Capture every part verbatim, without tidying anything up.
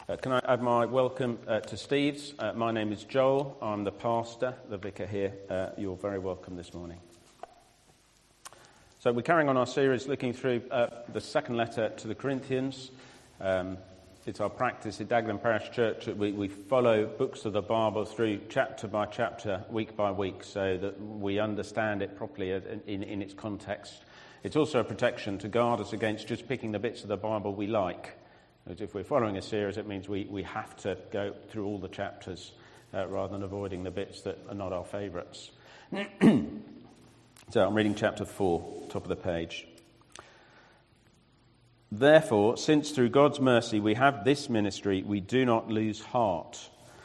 Uh, can I add my welcome uh, to Steve's? Uh, my name is Joel. I'm the pastor, the vicar here. Uh, you're very welcome this morning. So we're carrying on our series looking through uh, the second letter to the Corinthians. Um, it's our practice at Dagenham Parish Church that we, we follow books of the Bible through chapter by chapter, week by week, so that we understand it properly in, in, in its context. It's also a protection to guard us against just picking the bits of the Bible we like. If we're following a series, it means we, we have to go through all the chapters uh, rather than avoiding the bits that are not our favourites. So I'm reading chapter four, top of the page. Therefore, since through God's mercy we have this ministry, we do not lose heart.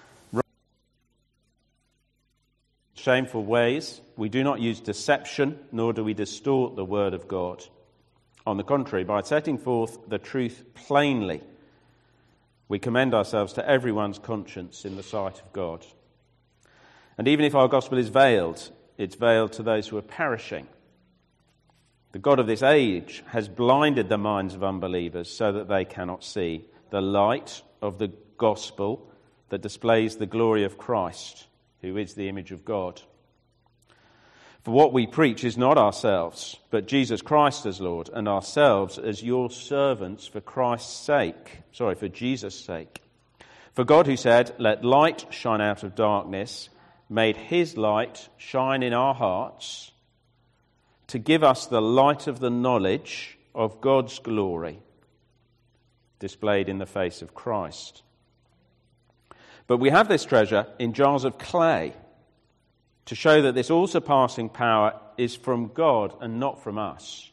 Shameful ways, we do not use deception, nor do we distort the word of God. On the contrary, by setting forth the truth plainly, we commend ourselves to everyone's conscience in the sight of God. And even if our gospel is veiled, it's veiled to those who are perishing. The God of this age has blinded the minds of unbelievers so that they cannot see the light of the gospel that displays the glory of Christ, who is the image of God. For what we preach is not ourselves, but Jesus Christ as Lord, and ourselves as your servants for Christ's sake. Sorry, for Jesus' sake. For God, who said, "Let light shine out of darkness," made his light shine in our hearts to give us the light of the knowledge of God's glory displayed in the face of Christ. But we have this treasure in jars of clay, to show that this all-surpassing power is from God and not from us.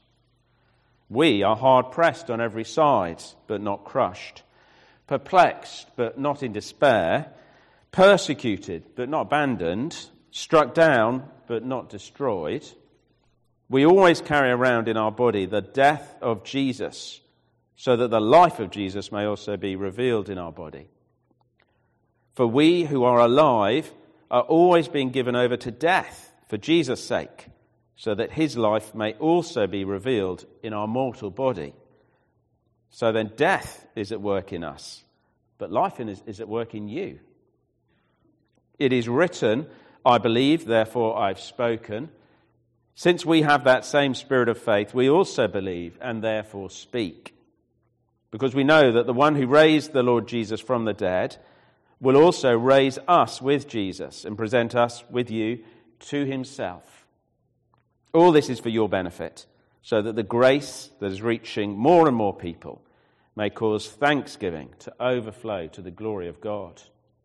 We are hard-pressed on every side, but not crushed, perplexed, but not in despair, persecuted, but not abandoned, struck down, but not destroyed. We always carry around in our body the death of Jesus, so that the life of Jesus may also be revealed in our body. For we who are alive are always being given over to death for Jesus' sake, so that his life may also be revealed in our mortal body. So then death is at work in us, but life is, is at work in you. It is written, "I believe, therefore I've spoken." Since we have that same spirit of faith, we also believe and therefore speak. Because we know that the one who raised the Lord Jesus from the dead will also raise us with Jesus and present us with you to himself. All this is for your benefit, so that the grace that is reaching more and more people may cause thanksgiving to overflow to the glory of God.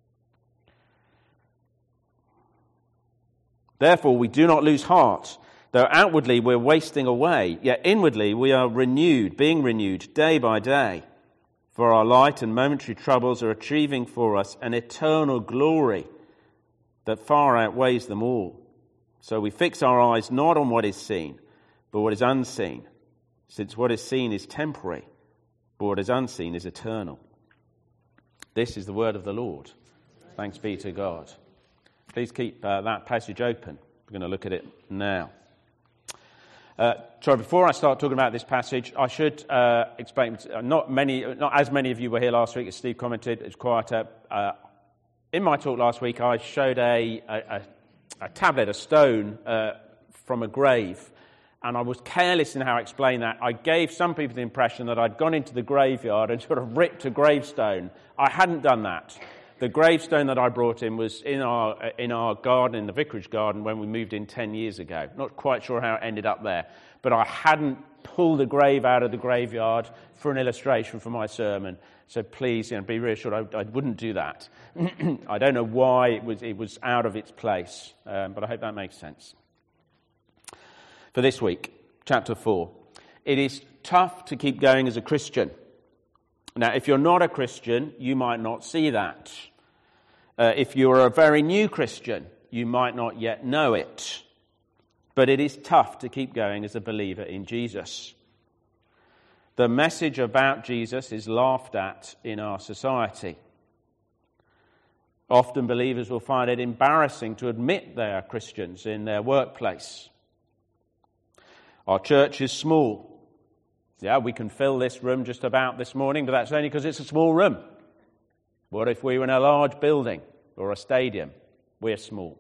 Therefore, we do not lose heart. Though outwardly we're wasting away, yet inwardly we are renewed, being renewed day by day. For our light and momentary troubles are achieving for us an eternal glory that far outweighs them all. So we fix our eyes not on what is seen, but what is unseen, since what is seen is temporary, but what is unseen is eternal. This is the word of the Lord. Thanks be to God. Please keep uh, that passage open. We're going to look at it now. Uh, sorry, before I start talking about this passage, I should uh, explain. Not many, not as many of you were here last week, as Steve commented. It's quieter. Uh, in my talk last week, I showed a, a, a tablet, a stone uh, from a grave, and I was careless in how I explained that. I gave some people the impression that I'd gone into the graveyard and sort of ripped a gravestone. I hadn't done that. The gravestone that I brought in was in our in our garden, in the vicarage garden, when we moved in ten years ago. Not quite sure how it ended up there, but I hadn't pulled a grave out of the graveyard for an illustration for my sermon. So please, you know, be reassured, I, I wouldn't do that. I don't know why it was it was out of its place, um, but I hope that makes sense. For this week, chapter four. It is tough to keep going as a Christian. Now, if you're not a Christian, you might not see that. Uh, if you're a very new Christian, you might not yet know it. But it is tough to keep going as a believer in Jesus. The message about Jesus is laughed at in our society. Often believers will find it embarrassing to admit they are Christians in their workplace. Our church is small. Yeah, we can fill this room just about this morning, but that's only because it's a small room. What if we were in a large building or a stadium? We're small.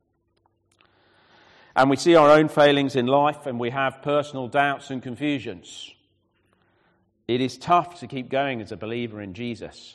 And we see our own failings in life, and we have personal doubts and confusions. It is tough to keep going as a believer in Jesus.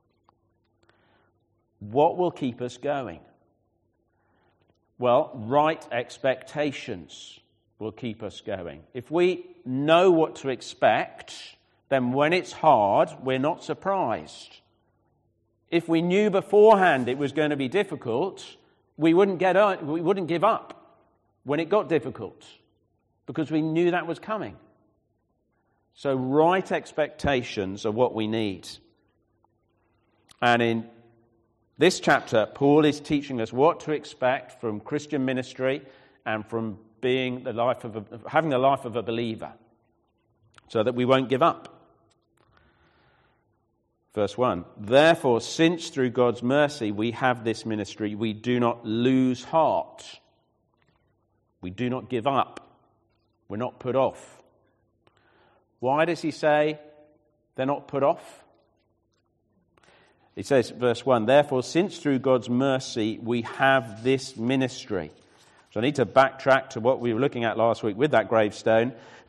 What will keep us going? Well, right expectations will keep us going. If we know what to expect, then when it's hard, we're not surprised. If we knew beforehand it was going to be difficult, we wouldn't get up, we wouldn't give up when it got difficult, because we knew that was coming. So right expectations are what we need. And in this chapter, Paul is teaching us what to expect from Christian ministry and from being the life of a, having the life of a believer, so that we won't give up. Verse one, therefore, since through God's mercy we have this ministry, we do not lose heart. We do not give up. We're not put off. Why does he say they're not put off? He says, verse one, therefore, since through God's mercy we have this ministry. So I need to backtrack to what we were looking at last week with that gravestone.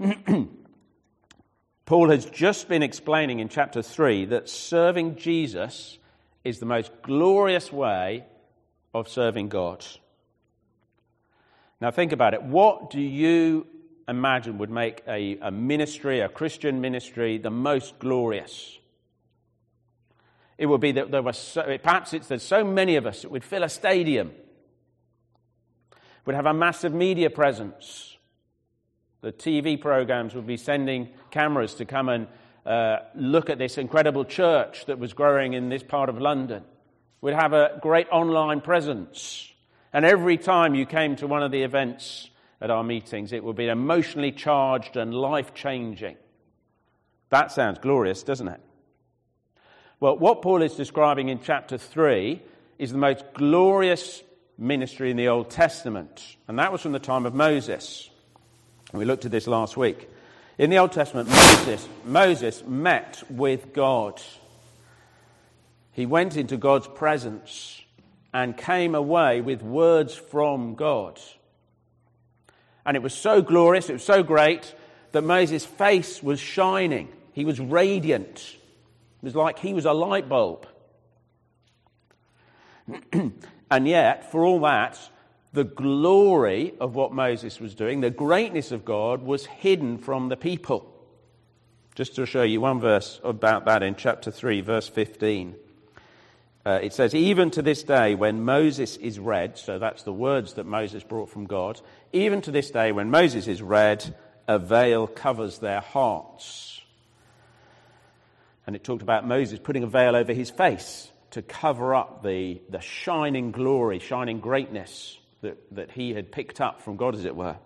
Paul has just been explaining in chapter three that serving Jesus is the most glorious way of serving God. Now think about it. What do you imagine would make a, a ministry, a Christian ministry, the most glorious? It would be that there were so, perhaps it's there's so many of us it would fill a stadium. Would have a massive media presence. The T V programs would be sending cameras to come and uh, look at this incredible church that was growing in this part of London. We'd have a great online presence. And every time you came to one of the events at our meetings, it would be emotionally charged and life-changing. That sounds glorious, doesn't it? Well, what Paul is describing in chapter three is the most glorious ministry in the Old Testament. And that was from the time of Moses. We looked at this last week. In the Old Testament, Moses, Moses met with God. He went into God's presence and came away with words from God. And it was so glorious, it was so great, that Moses' face was shining. He was radiant. It was like he was a light bulb. And yet, for all that, the glory of what Moses was doing, the greatness of God, was hidden from the people. Just to show you one verse about that in chapter three, verse fifteen. Uh, it says, even to this day when Moses is read, so that's the words that Moses brought from God, even to this day when Moses is read, a veil covers their hearts. And it talked about Moses putting a veil over his face to cover up the, the shining glory, shining greatness that, that he had picked up from God, as it were.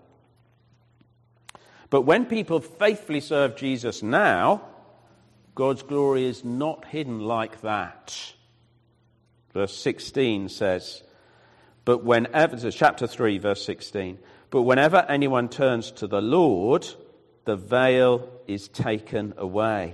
But when people faithfully serve Jesus now, God's glory is not hidden like that. Verse sixteen says, but whenever, this is chapter three, verse sixteen, but whenever anyone turns to the Lord, the veil is taken away.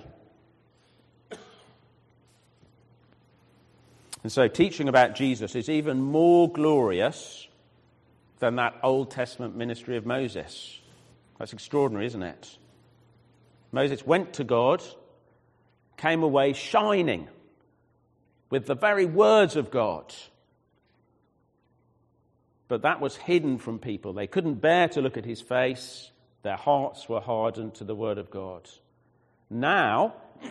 And so teaching about Jesus is even more glorious than that Old Testament ministry of Moses. That's extraordinary, isn't it? Moses went to God, came away shining with the very words of God. But that was hidden from people. They couldn't bear to look at his face. Their hearts were hardened to the word of God. Now,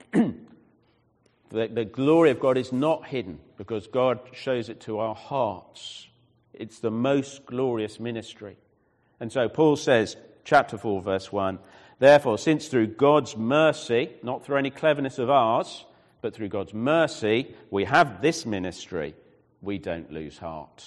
the, the glory of God is not hidden because God shows it to our hearts. It's the most glorious ministry. And so Paul says, chapter four, verse one, therefore, since through God's mercy, not through any cleverness of ours, but through God's mercy, we have this ministry, we don't lose heart.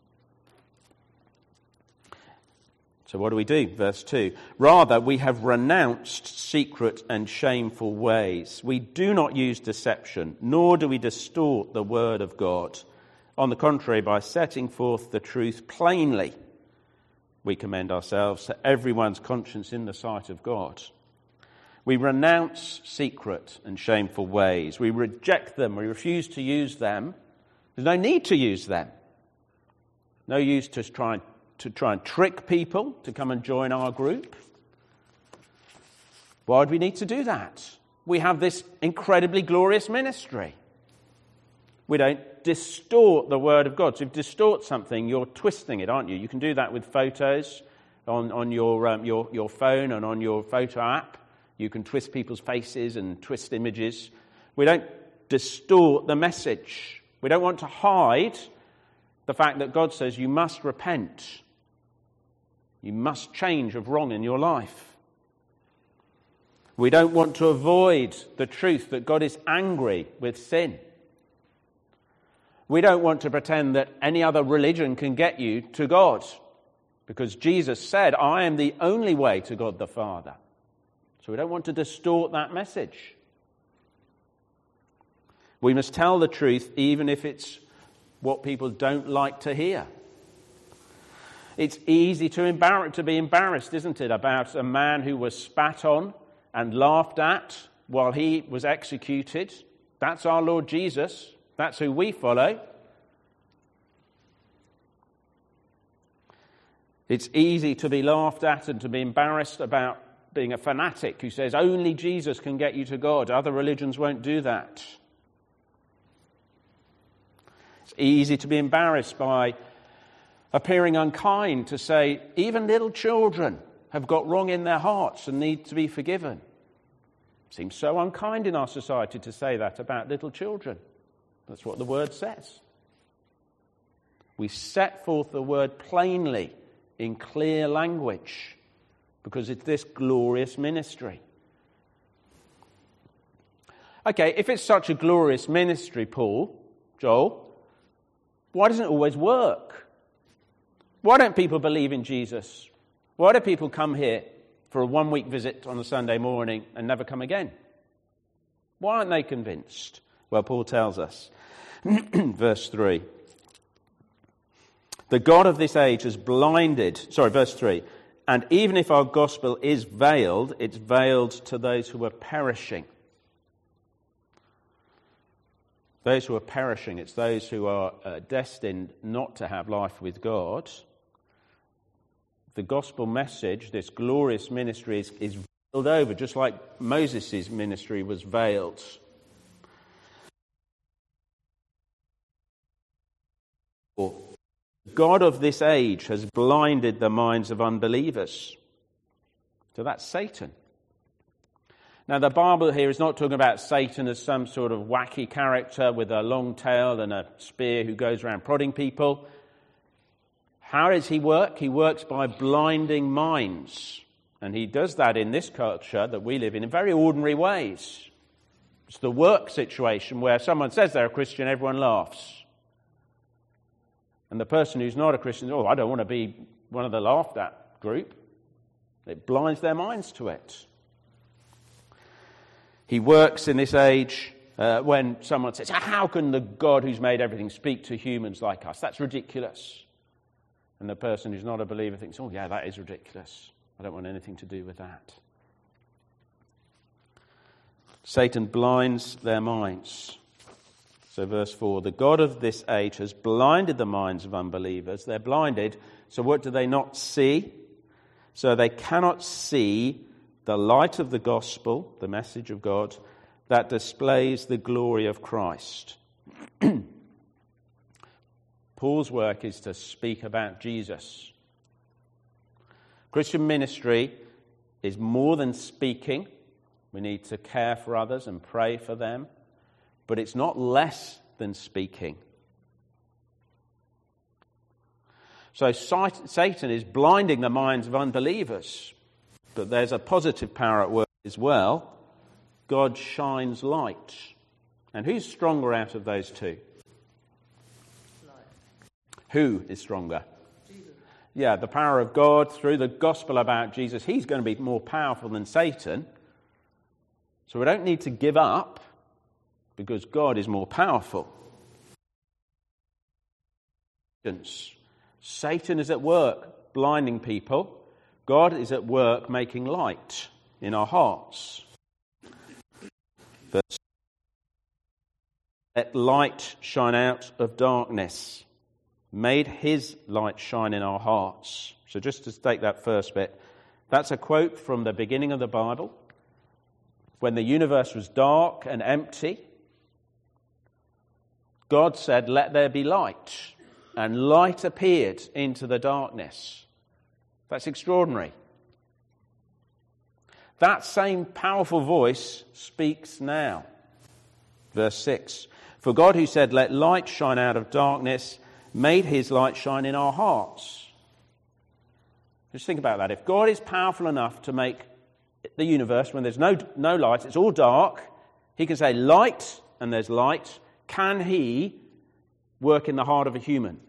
So what do we do? Verse two, rather we have renounced secret and shameful ways. We do not use deception, nor do we distort the word of God. On the contrary, by setting forth the truth plainly, we commend ourselves to everyone's conscience in the sight of God. We renounce secret and shameful ways. We reject them. We refuse to use them. There's no need to use them. No use to try, to try and trick people to come and join our group. Why do we need to do that? We have this incredibly glorious ministry. We don't distort the Word of God. So if you distort something, you're twisting it, aren't you? You can do that with photos on, on your, um, your, your phone and on your photo app. You can twist people's faces and twist images. We don't distort the message. We don't want to hide the fact that God says you must repent. You must change of wrong in your life. We don't want to avoid the truth that God is angry with sin. We don't want to pretend that any other religion can get you to God, because Jesus said, I am the only way to God the Father. So we don't want to distort that message. We must tell the truth even if it's what people don't like to hear. It's easy to embarrass, to be embarrassed, isn't it, about a man who was spat on and laughed at while he was executed. That's our Lord Jesus. That's who we follow. It's easy to be laughed at and to be embarrassed about being a fanatic who says only Jesus can get you to God. Other religions won't do that. It's easy to be embarrassed by appearing unkind, to say even little children have got wrong in their hearts and need to be forgiven. It seems so unkind in our society to say that about little children. That's what the Word says. We set forth the Word plainly, in clear language, because it's this glorious ministry. Okay, if it's such a glorious ministry, Paul, Joel, why doesn't it always work? Why don't people believe in Jesus? Why do people come here for a one-week visit on a Sunday morning and never come again? Why aren't they convinced? Well, Paul tells us, verse three, the God of this age has blinded, sorry, verse three, and even if our gospel is veiled, it's veiled to those who are perishing. Those who are perishing, it's those who are uh, destined not to have life with God. The gospel message, this glorious ministry, is, is veiled over, just like Moses' ministry was veiled. God of this age has blinded the minds of unbelievers. So that's Satan. Now, the Bible here is not talking about Satan as some sort of wacky character with a long tail and a spear who goes around prodding people. How does he work? He works by blinding minds. And he does that in this culture that we live in in very ordinary ways. It's the work situation where someone says they're a Christian, everyone laughs. And the person who's not a Christian, oh, I don't want to be one of the laughed at group. It blinds their minds to it. He works in this age uh, when someone says, how can the God who's made everything speak to humans like us? That's ridiculous. And the person who's not a believer thinks, oh yeah, that is ridiculous. I don't want anything to do with that. Satan blinds their minds. So verse four, the God of this age has blinded the minds of unbelievers. They're blinded, so what do they not see? So they cannot see the light of the gospel, the message of God, that displays the glory of Christ. Paul's work is to speak about Jesus. Christian ministry is more than speaking. We need to care for others and pray for them. But it's not less than speaking. So Satan is blinding the minds of unbelievers. But there's a positive power at work as well. God shines light. And who's stronger out of those two? Light. Who is stronger? Jesus. Yeah, the power of God through the gospel about Jesus. He's going to be more powerful than Satan. So we don't need to give up because God is more powerful. Satan is at work blinding people. God is at work making light in our hearts. Verse, let light shine out of darkness. Made his light shine in our hearts. So just to take that first bit, that's a quote from the beginning of the Bible. When the universe was dark and empty, God said, let there be light. And light appeared into the darkness. That's extraordinary. That same powerful voice speaks now. Verse six. For God who said, let light shine out of darkness, made his light shine in our hearts. Just think about that. If God is powerful enough to make the universe when there's no, no light, it's all dark, he can say light and there's light. Can he work in the heart of a human?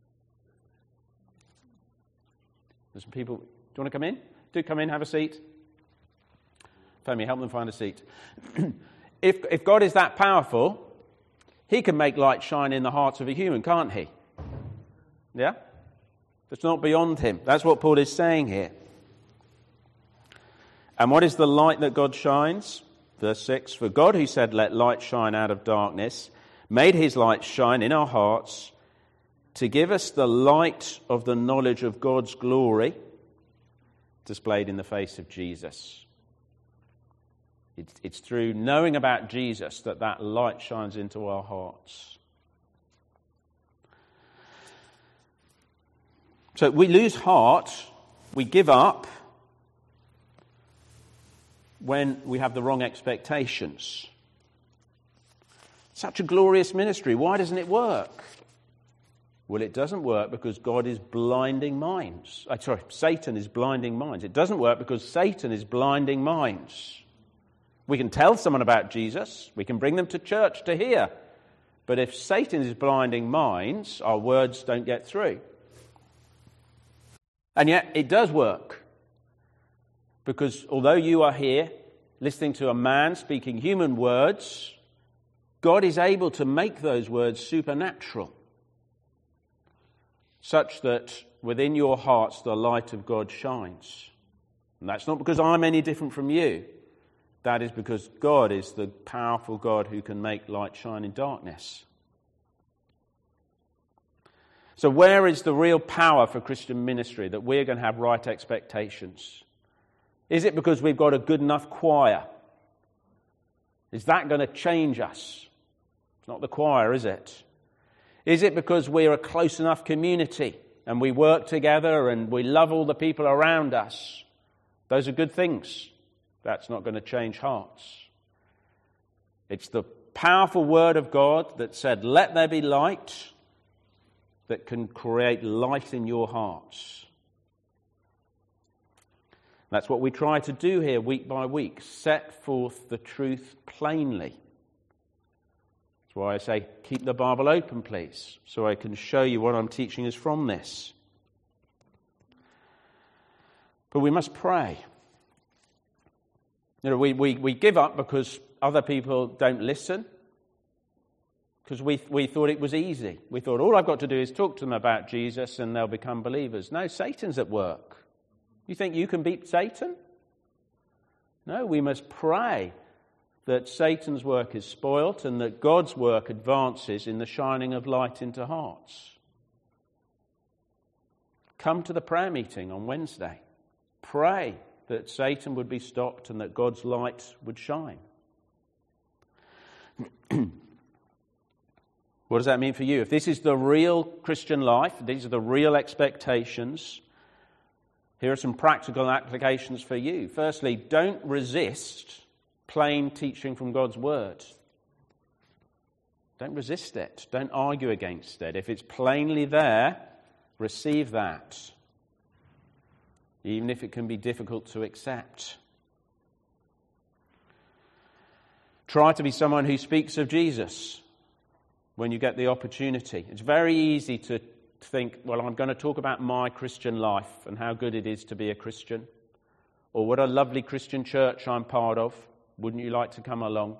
There's some people, do you want to come in? Do come in, have a seat. Femi, help them find a seat. if, if God is that powerful, he can make light shine in the hearts of a human, can't he? Yeah? It's not beyond him. That's what Paul is saying here. And what is the light that God shines? Verse six, for God who said, let light shine out of darkness, made his light shine in our hearts to give us the light of the knowledge of God's glory displayed in the face of Jesus. It's, it's through knowing about Jesus that that light shines into our hearts. So we lose heart, we give up when we have the wrong expectations. Such a glorious ministry. Why doesn't it work? Well, it doesn't work because God is blinding minds. Uh, sorry, Satan is blinding minds. It doesn't work because Satan is blinding minds. We can tell someone about Jesus. We can bring them to church to hear. But if Satan is blinding minds, our words don't get through. And yet it does work. Because although you are here listening to a man speaking human words, God is able to make those words supernatural, such that within your hearts the light of God shines. And that's not because I'm any different from you. That is because God is the powerful God who can make light shine in darkness. So where is the real power for Christian ministry, that we're going to have right expectations? Is it because we've got a good enough choir? Is that going to change us? It's not the choir, is it? Is it because we're a close enough community and we work together and we love all the people around us? Those are good things. That's not going to change hearts. It's the powerful word of God that said, let there be light, that can create light in your hearts. That's what we try to do here week by week, set forth the truth plainly. That's why I say, keep the Bible open, please, so I can show you what I'm teaching is from this. But we must pray. You know, we, we, we give up because other people don't listen, because we, we thought it was easy. We thought, all I've got to do is talk to them about Jesus and they'll become believers. No, Satan's at work. You think you can beat Satan? No, we must pray that Satan's work is spoilt and that God's work advances in the shining of light into hearts. Come to the prayer meeting on Wednesday. Pray that Satan would be stopped and that God's light would shine. What does that mean for you? If this is the real Christian life, these are the real expectations, here are some practical applications for you. Firstly, don't resist plain teaching from God's word. Don't resist it. Don't argue against it. If it's plainly there, receive that, even if it can be difficult to accept. Try to be someone who speaks of Jesus when you get the opportunity. It's very easy to think, well, I'm going to talk about my Christian life and how good it is to be a Christian, or what a lovely Christian church I'm part of. Wouldn't you like to come along?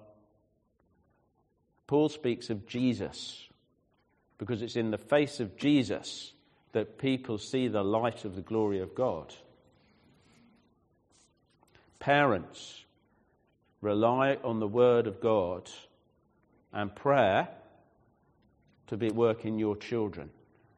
Paul speaks of Jesus because it's in the face of Jesus that people see the light of the glory of God. Parents, rely on the Word of God and prayer to be at work in your children.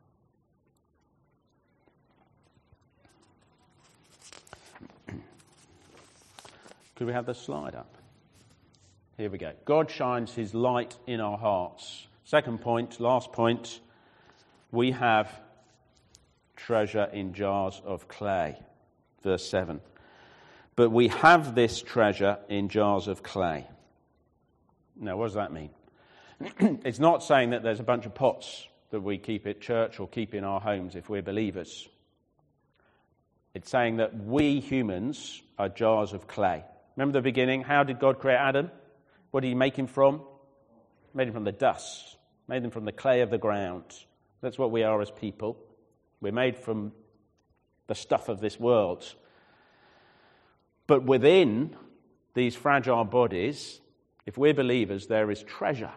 Could we have the slide up? Here we go. God shines his light in our hearts. Second point, last point, we have treasure in jars of clay. Verse seven. But we have this treasure in jars of clay. Now, what does that mean? It's not saying that there's a bunch of pots that we keep at church or keep in our homes if we're believers. It's saying that we humans are jars of clay. Remember the beginning? How did God create Adam? What did he make him from? He made him from the dust. Made him from the clay of the ground. That's what we are as people. We're made from the stuff of this world. But within these fragile bodies, if we're believers, there is treasure.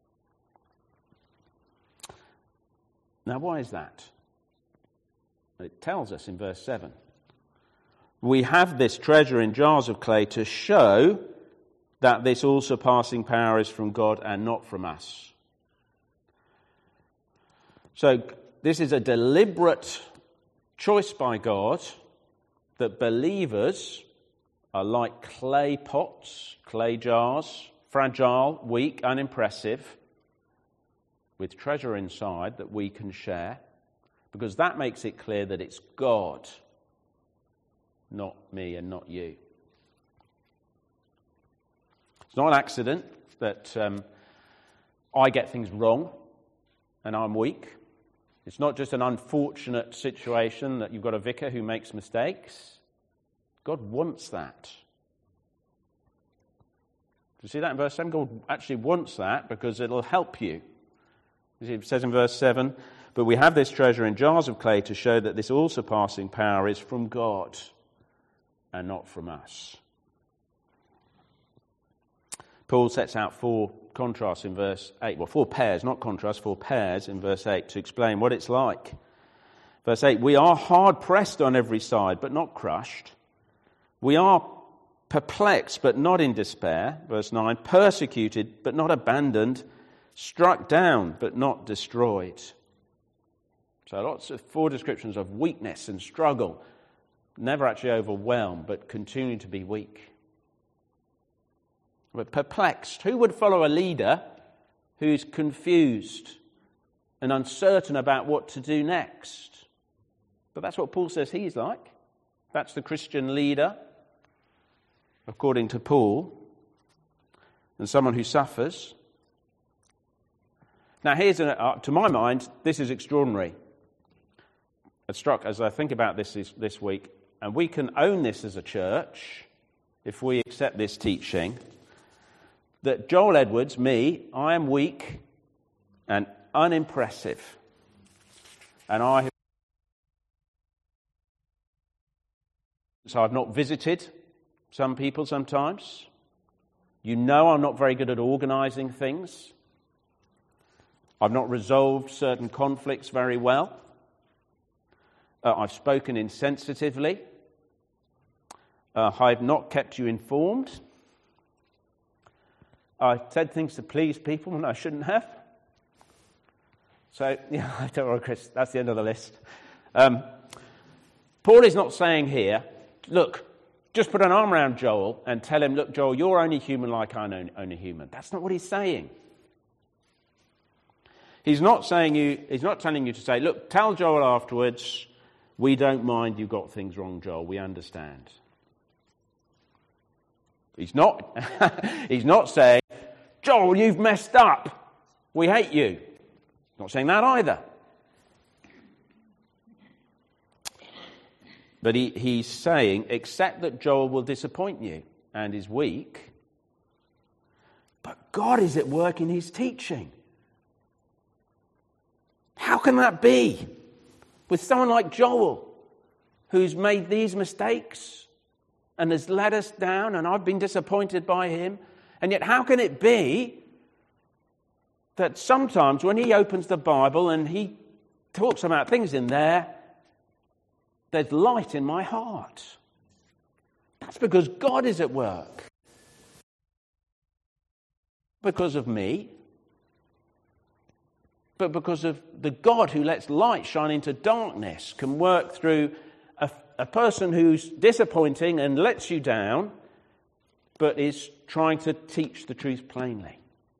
Now, why is that? It tells us in verse seven. We have this treasure in jars of clay to show that this all-surpassing power is from God and not from us. So this is a deliberate choice by God that believers are like clay pots, clay jars, fragile, weak, unimpressive, with treasure inside that we can share, because that makes it clear that it's God, not me and not you. It's not an accident that um, I get things wrong and I'm weak. It's not just an unfortunate situation that you've got a vicar who makes mistakes. God wants that. Do you see that in verse seven? God actually wants that because it'll help you. It says in verse seven, but we have this treasure in jars of clay to show that this all-surpassing power is from God and not from us. Paul sets out four contrasts in verse eight. Well, four pairs, not contrasts, four pairs in verse eight to explain what it's like. Verse eight, we are hard-pressed on every side, but not crushed. We are perplexed, but not in despair. Verse nine, persecuted, but not abandoned. Struck down, but not destroyed. So lots of four descriptions of weakness and struggle. Never actually overwhelmed, but continuing to be weak. We're perplexed. Who would follow a leader who's confused and uncertain about what to do next? But that's what Paul says he's like. That's the Christian leader, according to Paul, and someone who suffers. Now, here's an, uh, to my mind, this is extraordinary. It struck as I think about this, this this week, and we can own this as a church if we accept this teaching, that Joel Edwards, me, I am weak and unimpressive. And I have, so I've not visited some people sometimes. You know I'm not very good at organising things. I've not resolved certain conflicts very well. Uh, I've spoken insensitively. Uh, I've not kept you informed. I've said things to please people when I shouldn't have. So, yeah, I don't worry, Chris, that's the end of the list. Um, Paul is not saying here, look, just put an arm around Joel and tell him, look, Joel, you're only human like I'm only, only human. That's not what he's saying. He's not saying you. He's not telling you to say, look, tell Joel afterwards, we don't mind you got things wrong, Joel, we understand. He's not, he's not saying, Joel, you've messed up. We hate you. He's not saying that either. But he, he's saying, accept that Joel will disappoint you and is weak, but God is at work in his teaching. How can that be? With someone like Joel, who's made these mistakes and has let us down, and I've been disappointed by him. And yet how can it be that sometimes when he opens the Bible and he talks about things in there, there's light in my heart? That's because God is at work. because of me, but because of the God who lets light shine into darkness, can work through a, a person who's disappointing and lets you down, but is trying to teach the truth plainly.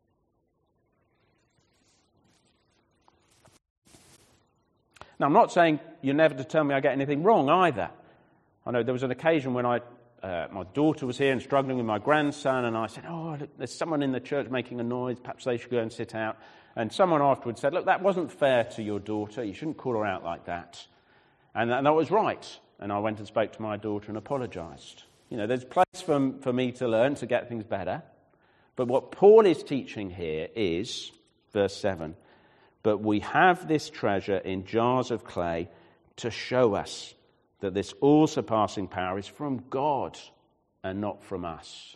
Now, I'm not saying you're never to tell me I get anything wrong either. I know there was an occasion when I, uh, my daughter was here and struggling with my grandson, and I said, oh, look, there's someone in the church making a noise, perhaps they should go and sit out. And someone afterwards said, look, that wasn't fair to your daughter, you shouldn't call her out like that. And, and that was right. And I went and spoke to my daughter and apologised. You know, there's place for, for me to learn to get things better. But what Paul is teaching here is, verse seven, but we have this treasure in jars of clay to show us that this all-surpassing power is from God and not from us.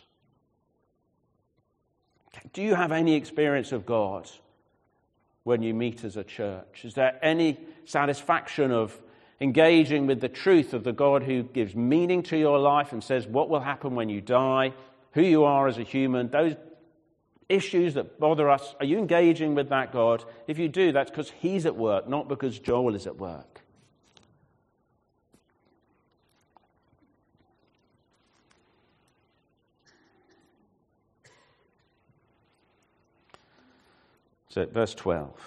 Do you have any experience of God when you meet as a church? Is there any satisfaction of engaging with the truth of the God who gives meaning to your life and says what will happen when you die, who you are as a human, those issues that bother us? Are you engaging with that God? If you do, that's because he's at work, not because Joel is at work. So, verse twelve.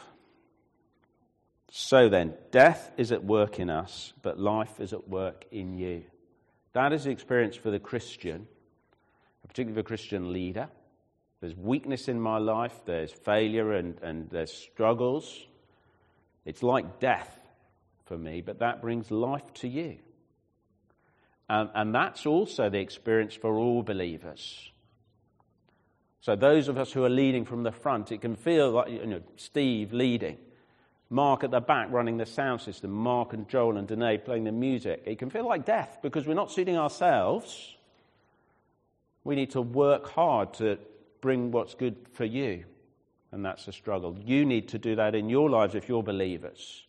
So then, death is at work in us, but life is at work in you. That is the experience for the Christian, particularly for the Christian leader. There's weakness in my life, there's failure and, and there's struggles. It's like death for me, but that brings life to you. Um, and that's also the experience for all believers. So those of us who are leading from the front, it can feel like, you know, Steve leading, Mark at the back running the sound system, Mark and Joel and Danae playing the music. It can feel like death because we're not suiting ourselves. We need to work hard to bring what's good for you, and that's a struggle. You need to do that in your lives if you're believers.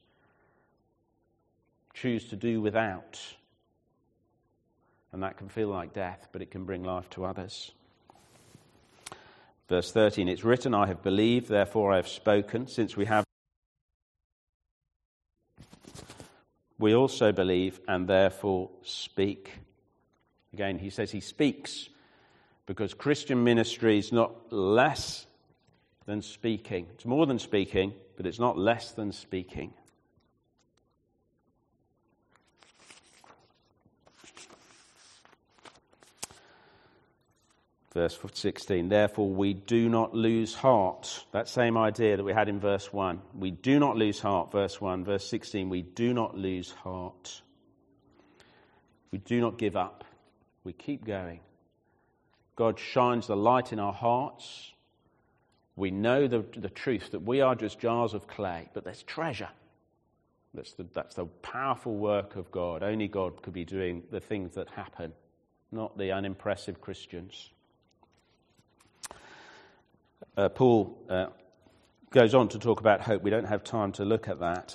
Choose to do without. And that can feel like death, but it can bring life to others. Verse thirteen, it's written, I have believed, therefore I have spoken. Since we have, we also believe and therefore speak. Again, he says he speaks because Christian ministry is not less than speaking. It's more than speaking, but it's not less than speaking. Verse sixteen, therefore we do not lose heart. That same idea that we had in verse one. We do not lose heart, verse one. Verse sixteen, we do not lose heart. We do not give up. We keep going. God shines the light in our hearts. We know the, the truth that we are just jars of clay, but there's treasure. That's the, that's the powerful work of God. Only God could be doing the things that happen, not the unimpressive Christians. Uh, Paul uh, goes on to talk about hope. We don't have time to look at that.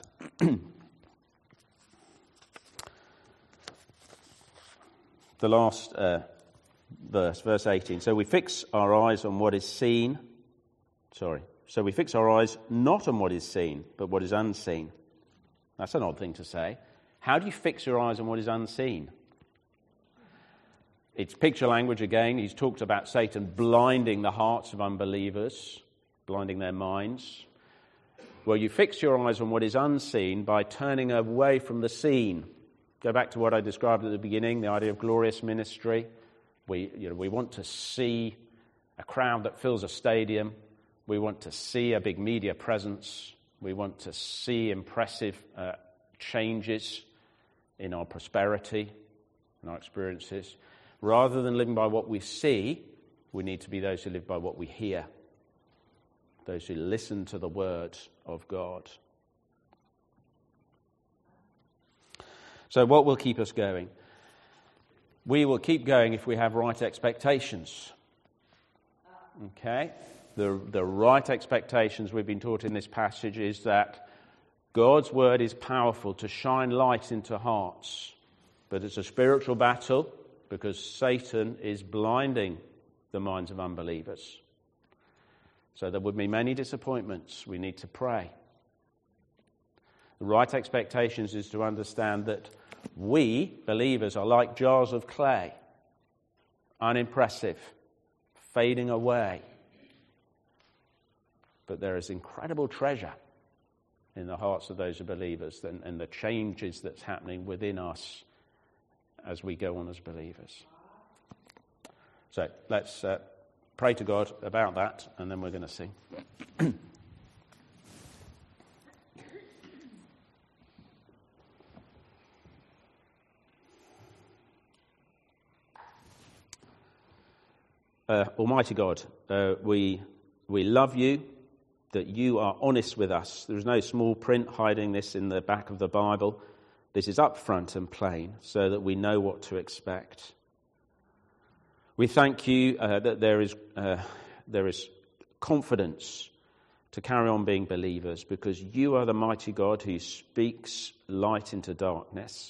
The last uh, verse, verse eighteen. So we fix our eyes on what is seen. Sorry. So we fix our eyes not on what is seen, but what is unseen. That's an odd thing to say. How do you fix your eyes on what is unseen? It's picture language again. He's talked about Satan blinding the hearts of unbelievers, blinding their minds. Well, you fix your eyes on what is unseen by turning away from the seen. Go back to what I described at the beginning, the idea of glorious ministry. We, you know, we want to see a crowd that fills a stadium. We want to see a big media presence. We want to see impressive uh, changes in our prosperity and our experiences. Rather than living by what we see, we need to be those who live by what we hear. Those who listen to the word of God. So what will keep us going? We will keep going if we have right expectations. Okay? The, the right expectations we've been taught in this passage is that God's word is powerful to shine light into hearts. But it's a spiritual battle, because Satan is blinding the minds of unbelievers. So there would be many disappointments. We need to pray. The right expectations is to understand that we, believers, are like jars of clay, unimpressive, fading away. But there is incredible treasure in the hearts of those who are believers and, and the changes that's happening within us as we go on as believers. So let's uh, pray to God about that, and then we're going to sing. uh, Almighty God, uh, we we love you, that you are honest with us. There's no small print hiding this in the back of the Bible. This is up front and plain so that we know what to expect. We thank you uh, that there is uh, there is confidence to carry on being believers because you are the mighty God who speaks light into darkness.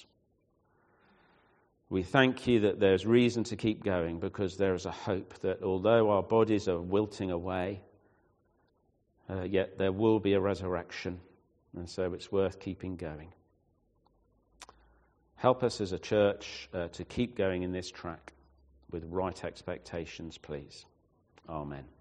We thank you that there's reason to keep going because there is a hope that although our bodies are wilting away, uh, yet there will be a resurrection, and so it's worth keeping going. Help us as a church uh, to keep going in this track with right expectations, please. Amen.